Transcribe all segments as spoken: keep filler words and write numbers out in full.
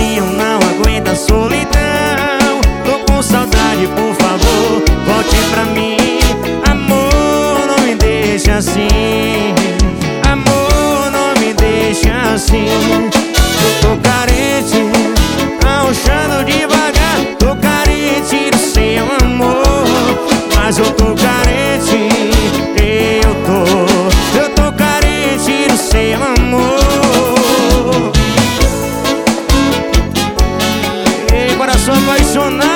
sozinho, não aguento a solidão. Tô com saudade, por favor, volte pra mim. Amor, não me deixa assim. Amor, não me deixa assim. Eu tô carente, arrochando devagar. Tô carente do seu amor, mas eu tô carente. Eu tô, eu tô carente do seu amor. Ei, coração apaixonado.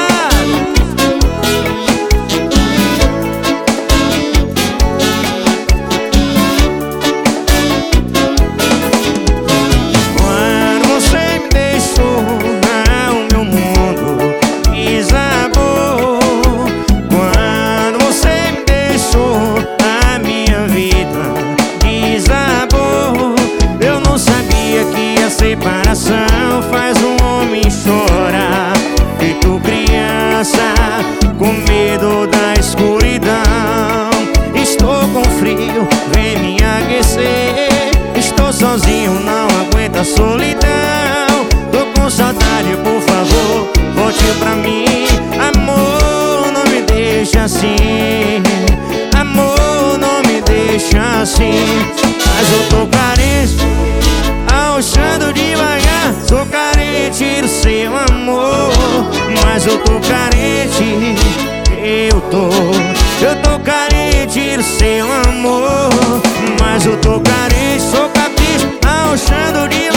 Separação faz um homem chorar, feito criança, com medo da escuridão. Estou com frio, vem me aquecer. Estou sozinho, não aguento a solidão. Tô com saudade, por favor, volte pra mim. Amor, não me deixa assim. Amor, não me deixa assim. Mas eu tô carente, arrochando devagar. Sou carente do seu amor, mas eu tô carente. Eu tô, eu tô carente do seu amor, mas eu tô carente. Sou capricho, arrochando devagar.